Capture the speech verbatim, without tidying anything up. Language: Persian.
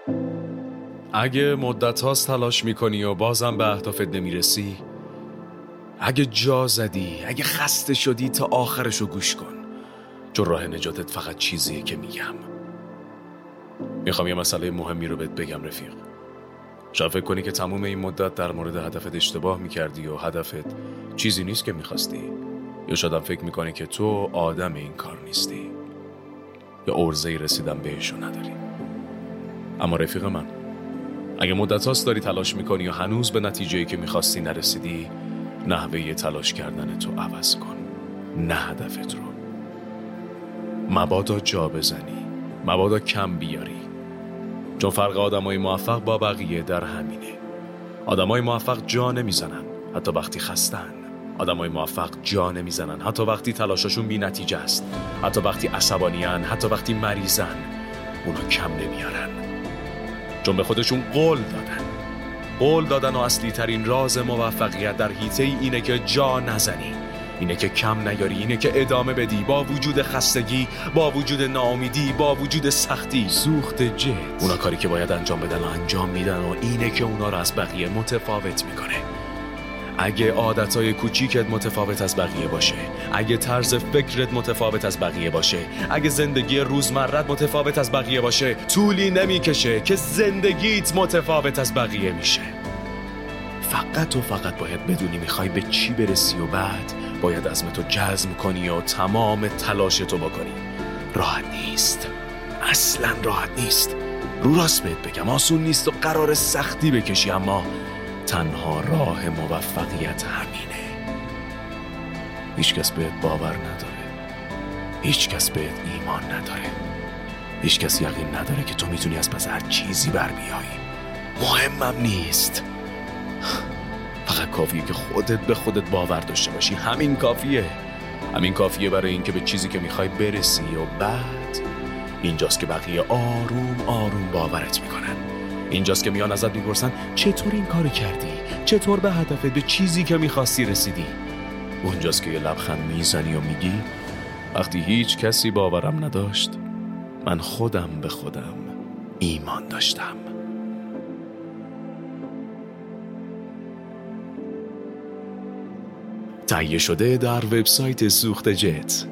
اگه مدت هاست تلاش میکنی و بازم به اهدافت نمیرسی، اگه جا زدی، اگه خسته شدی، تا آخرشو گوش کن، چون راه نجاتت فقط چیزیه که میگم. میخوام یه مسئله مهمی رو بهت بگم رفیق. شاید فکر کنی که تموم این مدت در مورد هدفت اشتباه میکردی و هدفت چیزی نیست که میخواستی، یا شاید هم فکر میکنی که تو آدم این کار نیستی یا عرضه‌ای رسیدن بهشو نداری. اما رفیق من، اگه مدت هاست داری تلاش میکنی و هنوز به نتیجه‌ای که میخواستی نرسیدی، نحوه تلاش کردن تو عوض کن، نه هدفت رو. مبادا جا بزنی، مبادا کم بیاری، چون فرق آدمای موفق با بقیه در همینه. آدمای موفق جا نمیزنن حتی وقتی خستن. آدمای موفق جا نمیزنن حتی وقتی تلاششون بی نتیجه است، حتی وقتی عصبانیان، حتی وقتی مریضن. اونا کم نمیارن، چون به خودشون قول دادن. قول دادن و اصلی ترین راز موفقیت در حیطه اینه که جا نزنی، اینه که کم نیاری، اینه که ادامه بدی با وجود خستگی، با وجود ناامیدی، با وجود سختی. سوخت جت. اونا کاری که باید انجام بدن و انجام میدن و اینه که اونا رو از بقیه متفاوت میکنه. اگه عادتهای کوچیکت متفاوت از بقیه باشه، اگه طرز فکرت متفاوت از بقیه باشه، اگه زندگی روزمرت متفاوت از بقیه باشه، طولی نمیکشه که زندگیت متفاوت از بقیه میشه. فقط و فقط باید بدونی میخوای به چی برسی و بعد باید عزمتو جزم کنی و تمام تلاشتو بکنی. راحت نیست، اصلا راحت نیست. رو راست بهت بگم آسون نیست و قرار سختی بکشی، اما تنها راه موفقیت همینه. هیچ کس بهت باور نداره، هیچ کس بهت ایمان نداره، هیچ کس یقین نداره که تو میتونی از پس هر چیزی بر بیایی. مهمم نیست، فقط کافیه که خودت به خودت باور داشته باشی. همین کافیه، همین کافیه برای اینکه به چیزی که میخوای برسی. و بعد اینجاست که بقیه آروم آروم باورت میکنن. اینجاست که میان ازت میپرسن چطور این کارو کردی؟ چطور به هدفت، به چیزی که میخواستی رسیدی؟ اونجاست که یه لبخند میزنی و میگی وقتی هیچ کسی باورم نداشت، من خودم به خودم ایمان داشتم. تهیه شده در وبسایت سوخت جت.